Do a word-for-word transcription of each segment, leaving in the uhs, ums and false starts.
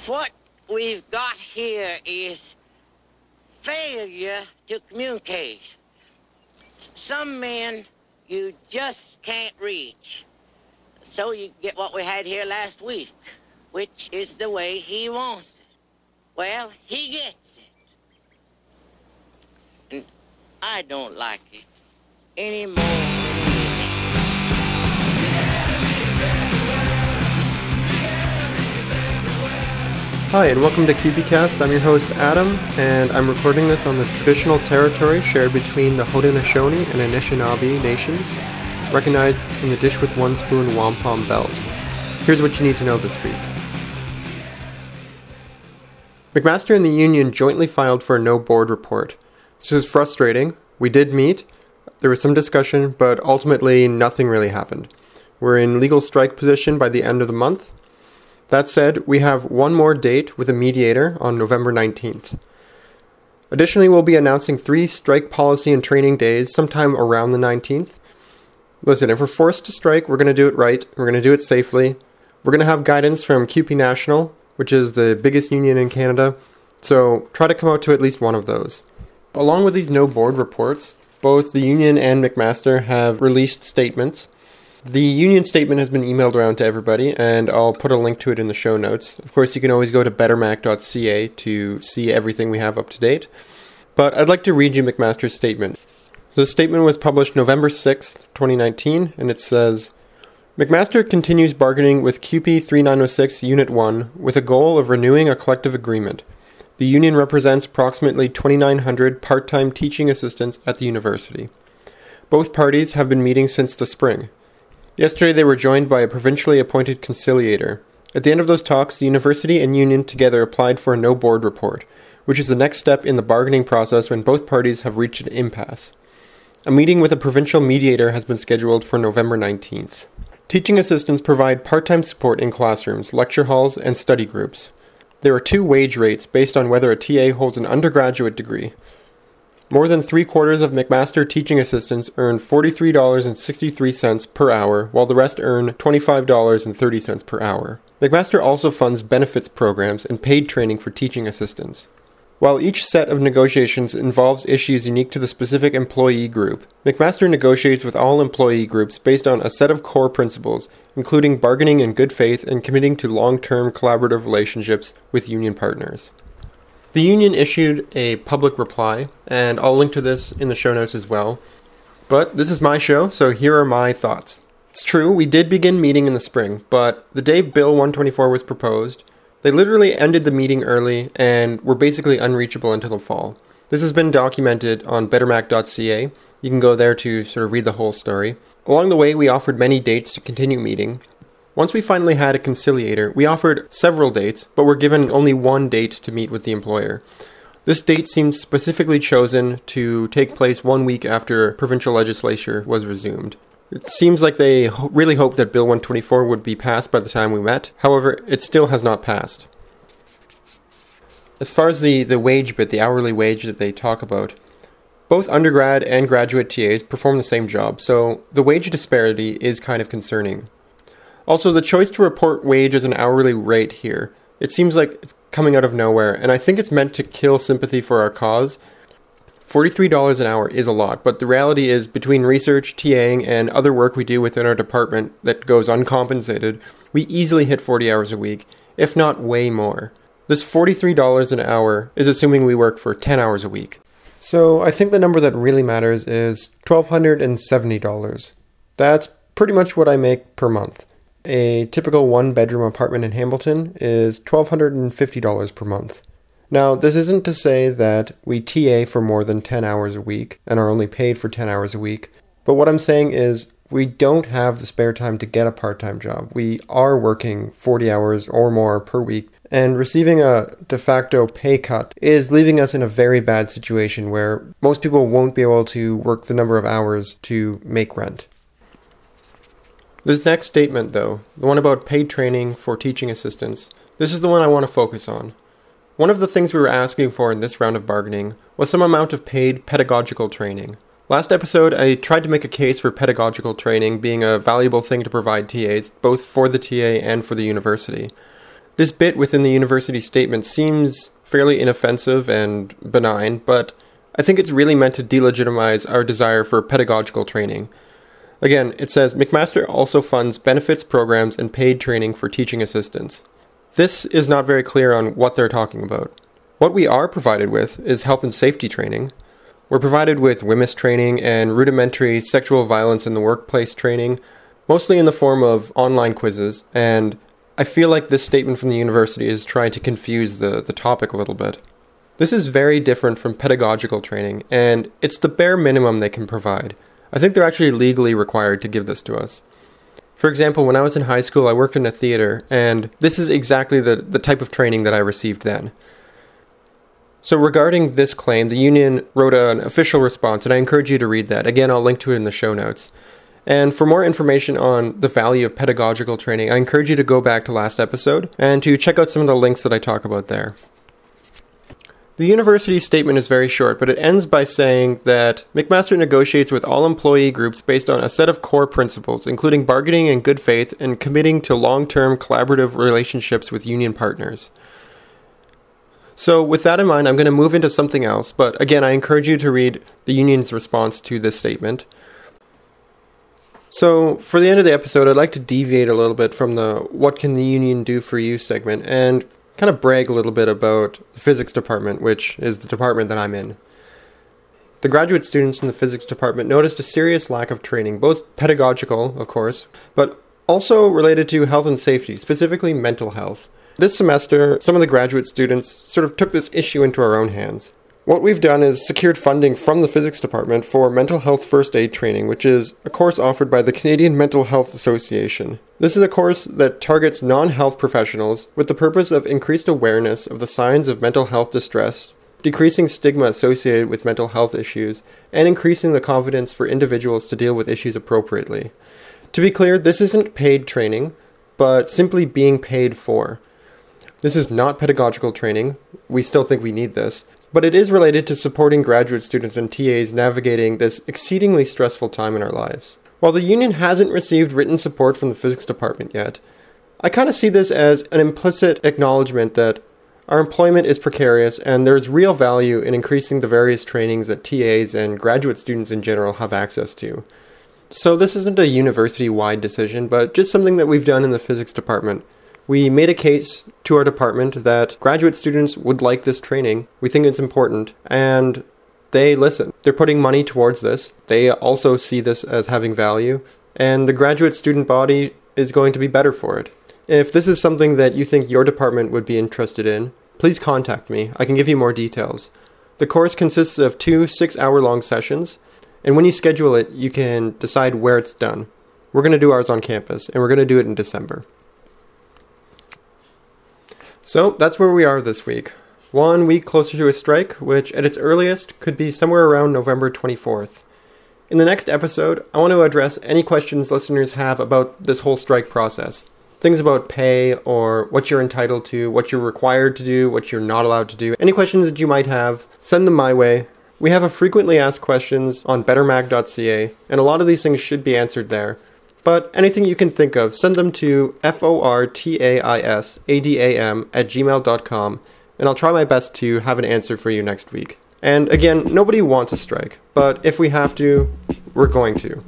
What we've got here is failure to communicate. Some men you just can't reach. So you get what we had here last week, which is the way he wants it. Well, he gets it. And I don't like it any more than he does. Hi, and welcome to CubeCast. I'm your host, Adam, and I'm recording this on the traditional territory shared between the Haudenosaunee and Anishinaabe nations, recognized in the Dish with One Spoon Wampum Belt. Here's what you need to know this week. McMaster and the union jointly filed for a no board report. This is frustrating. We did meet, there was some discussion, but ultimately nothing really happened. We're in legal strike position by the end of the month. That said, we have one more date with a mediator on November nineteenth. Additionally, we'll be announcing three strike policy and training days sometime around the nineteenth. Listen, if we're forced to strike, we're going to do it right. We're going to do it safely. We're going to have guidance from C U P E National, which is the biggest union in Canada, so try to come out to at least one of those. Along with these no board reports, both the union and McMaster have released statements. The union statement has been emailed around to everybody, and I'll put a link to it in the show notes. Of course, you can always go to better mac dot c a to see everything we have up to date. But I'd like to read you McMaster's statement. So the statement was published November sixth, twenty nineteen, and it says, McMaster continues bargaining with C U P E thirty-nine oh six Unit one with a goal of renewing a collective agreement. The union represents approximately twenty-nine hundred part-time teaching assistants at the university. Both parties have been meeting since the spring. Yesterday they were joined by a provincially appointed conciliator. At the end of those talks, the university and union together applied for a no board report, which is the next step in the bargaining process when both parties have reached an impasse. A meeting with a provincial mediator has been scheduled for November nineteenth. Teaching assistants provide part-time support in classrooms, lecture halls, and study groups. There are two wage rates based on whether a T A holds an undergraduate degree. More than three-quarters of McMaster teaching assistants earn forty-three dollars and sixty-three cents per hour, while the rest earn twenty-five dollars and thirty cents per hour. McMaster also funds benefits programs and paid training for teaching assistants. While each set of negotiations involves issues unique to the specific employee group, McMaster negotiates with all employee groups based on a set of core principles, including bargaining in good faith and committing to long-term collaborative relationships with union partners. The union issued a public reply, and I'll link to this in the show notes as well. But this is my show, so here are my thoughts. It's true, we did begin meeting in the spring, but the day Bill one twenty-four was proposed, they literally ended the meeting early and were basically unreachable until the fall. This has been documented on better mac dot c a. You can go there to sort of read the whole story. Along the way, we offered many dates to continue meeting. Once we finally had a conciliator, we offered several dates, but were given only one date to meet with the employer. This date seemed specifically chosen to take place one week after provincial legislature was resumed. It seems like they ho- really hoped that Bill one twenty-four would be passed by the time we met. However, it still has not passed. As far as the, the wage bit, the hourly wage that they talk about, both undergrad and graduate T As perform the same job, so the wage disparity is kind of concerning. Also, the choice to report wage as an hourly rate here, it seems like it's coming out of nowhere, and I think it's meant to kill sympathy for our cause. forty-three dollars an hour is a lot, but the reality is between research, TAing, and other work we do within our department that goes uncompensated, we easily hit forty hours a week, if not way more. This forty-three dollars an hour is assuming we work for ten hours a week. So I think the number that really matters is one thousand two hundred seventy dollars. That's pretty much what I make per month. A typical one-bedroom apartment in Hamilton is one thousand two hundred fifty dollars per month. Now, this isn't to say that we T A for more than ten hours a week and are only paid for ten hours a week, but what I'm saying is we don't have the spare time to get a part-time job. We are working forty hours or more per week, and receiving a de facto pay cut is leaving us in a very bad situation where most people won't be able to work the number of hours to make rent. This next statement, though, the one about paid training for teaching assistants, this is the one I want to focus on. One of the things we were asking for in this round of bargaining was some amount of paid pedagogical training. Last episode, I tried to make a case for pedagogical training being a valuable thing to provide T As, both for the T A and for the university. This bit within the university statement seems fairly inoffensive and benign, but I think it's really meant to delegitimize our desire for pedagogical training. Again, it says, McMaster also funds benefits programs and paid training for teaching assistants. This is not very clear on what they're talking about. What we are provided with is health and safety training. We're provided with W I M S training and rudimentary sexual violence in the workplace training, mostly in the form of online quizzes, and I feel like this statement from the university is trying to confuse the, the topic a little bit. This is very different from pedagogical training, and it's the bare minimum they can provide. I think they're actually legally required to give this to us. For example, when I was in high school, I worked in a theater, and this is exactly the, the type of training that I received then. So regarding this claim, the union wrote an official response, and I encourage you to read that. Again, I'll link to it in the show notes. And for more information on the value of pedagogical training, I encourage you to go back to last episode and to check out some of the links that I talk about there. The university statement is very short, but it ends by saying that McMaster negotiates with all employee groups based on a set of core principles, including bargaining in good faith and committing to long-term collaborative relationships with union partners. So with that in mind, I'm going to move into something else, but again, I encourage you to read the union's response to this statement. So for the end of the episode, I'd like to deviate a little bit from the what can the union do for you segment and kind of brag a little bit about the physics department, which is the department that I'm in. The graduate students in the physics department noticed a serious lack of training, both pedagogical, of course, but also related to health and safety, specifically mental health. This semester, some of the graduate students sort of took this issue into our own hands. What we've done is secured funding from the physics department for mental health first aid training, which is a course offered by the Canadian Mental Health Association. This is a course that targets non-health professionals with the purpose of increased awareness of the signs of mental health distress, decreasing stigma associated with mental health issues, and increasing the confidence for individuals to deal with issues appropriately. To be clear, this isn't paid training, but simply being paid for. This is not pedagogical training. We still think we need this. But it is related to supporting graduate students and T As navigating this exceedingly stressful time in our lives. While the union hasn't received written support from the physics department yet, I kind of see this as an implicit acknowledgement that our employment is precarious and there's real value in increasing the various trainings that T As and graduate students in general have access to. So this isn't a university-wide decision, but just something that we've done in the physics department. We made a case to our department that graduate students would like this training. We think it's important, and they listen. They're putting money towards this. They also see this as having value, and the graduate student body is going to be better for it. If this is something that you think your department would be interested in, please contact me. I can give you more details. The course consists of two six-hour-long sessions, and when you schedule it, you can decide where it's done. We're going to do ours on campus, and we're going to do it in December. So that's where we are this week. One week closer to a strike, which at its earliest could be somewhere around November twenty-fourth. In the next episode, I want to address any questions listeners have about this whole strike process. Things about pay, or what you're entitled to, what you're required to do, what you're not allowed to do. Any questions that you might have, send them my way. We have a frequently asked questions on better mac dot c a, and a lot of these things should be answered there. But anything you can think of, send them to fortaisadam at gmail dot com, and I'll try my best to have an answer for you next week. And again, nobody wants a strike, but if we have to, we're going to.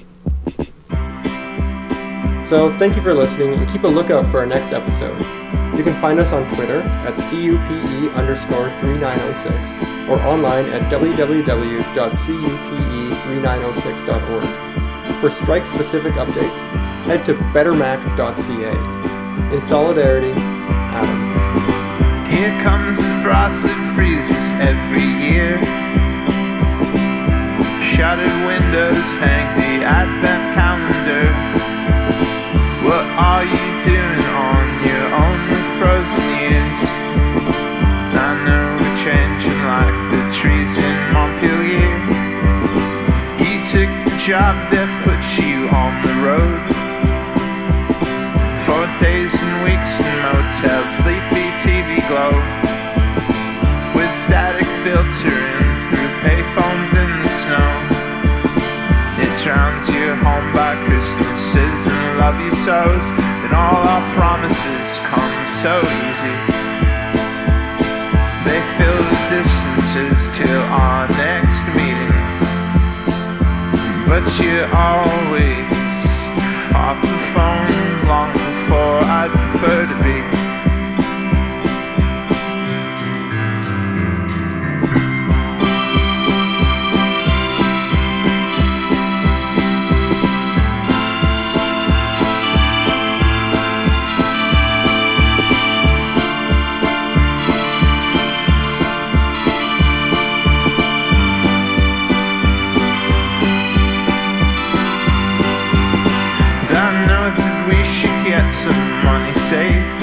So thank you for listening, and keep a lookout for our next episode. You can find us on Twitter at cupe underscore three nine oh six, or online at w w w dot cupe three nine oh six dot org. For strike-specific updates, head to better mac dot c a. In solidarity, Adam. Here comes the frost, it freezes every year. Shattered windows hang the advent calendar. What are you doing on your own with frozen years? I know we're changing like the trees in Montpelier. You took the job that put you on the road. For days and weeks in motels, sleepy T V glow, with static filtering through payphones in the snow. It drowns you home by Christmases and love you so's, and all our promises come so easy. They fill the distances till our next meeting, but you're always off the phone long before I'd prefer to be. I know that we should get some money saved.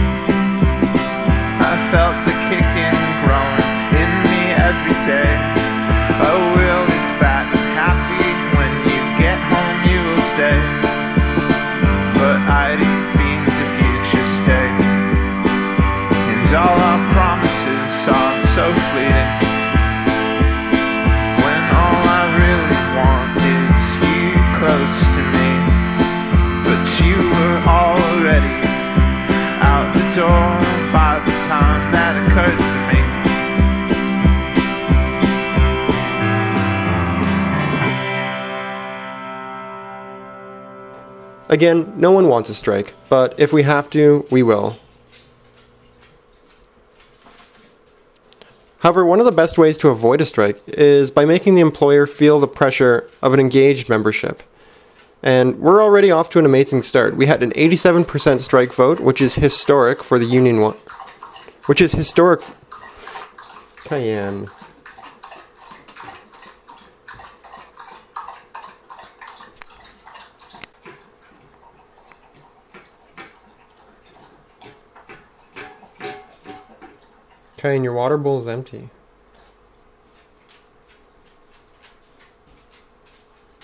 I felt the kicking growing in me every day. Oh, we'll be fat and happy when you get home, you will say. But I'd eat beans if you just stay. And all our promises are so fleeting, when all I really want is you close to me. But you were already out the door by the time that occurred to me. Again, no one wants a strike, but if we have to, we will. However, one of the best ways to avoid a strike is by making the employer feel the pressure of an engaged membership. And we're already off to an amazing start. We had an eighty-seven percent strike vote, which is historic for the union one. Which is historic. Cayenne. Cayenne, your water bowl is empty.